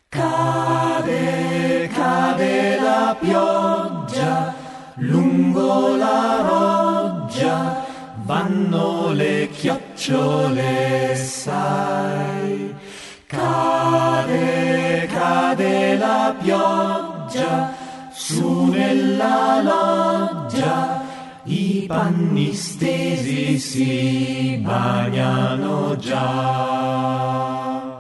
Cade, cade la pioggia lungo la roggia, vanno le chiocciole, sai. Cade, cade la pioggia su nella loggia, i panni stesi si bagnano già.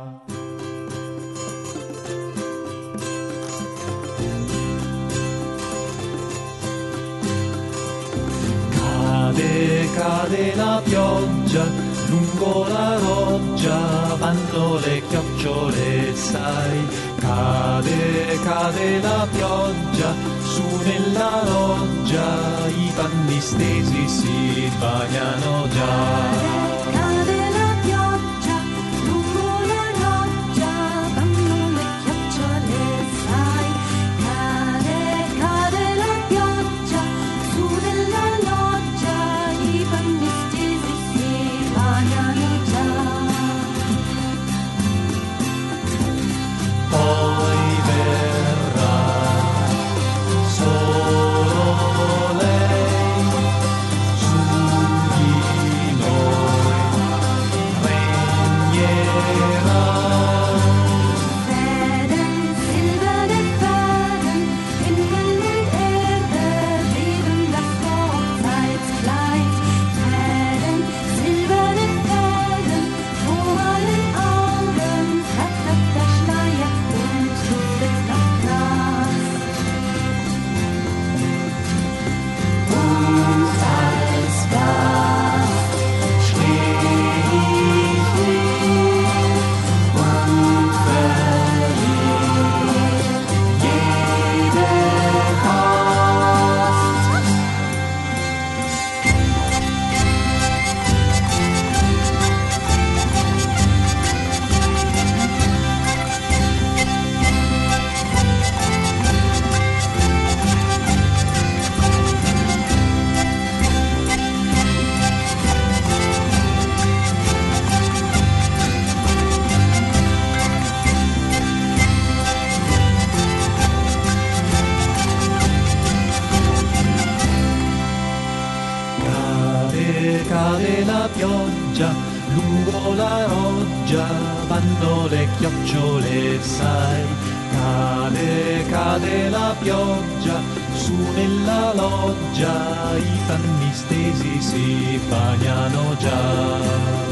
Cade, cade la pioggia lungo la roggia, vanno le chiocciole, sai. Cade, cade la pioggia su nella loggia, i panni stesi si bagnano già. Cade la pioggia lungo la roggia, vanno le chiocciole, sai. Cade, cade la pioggia su nella loggia, i panni stesi si bagnano già.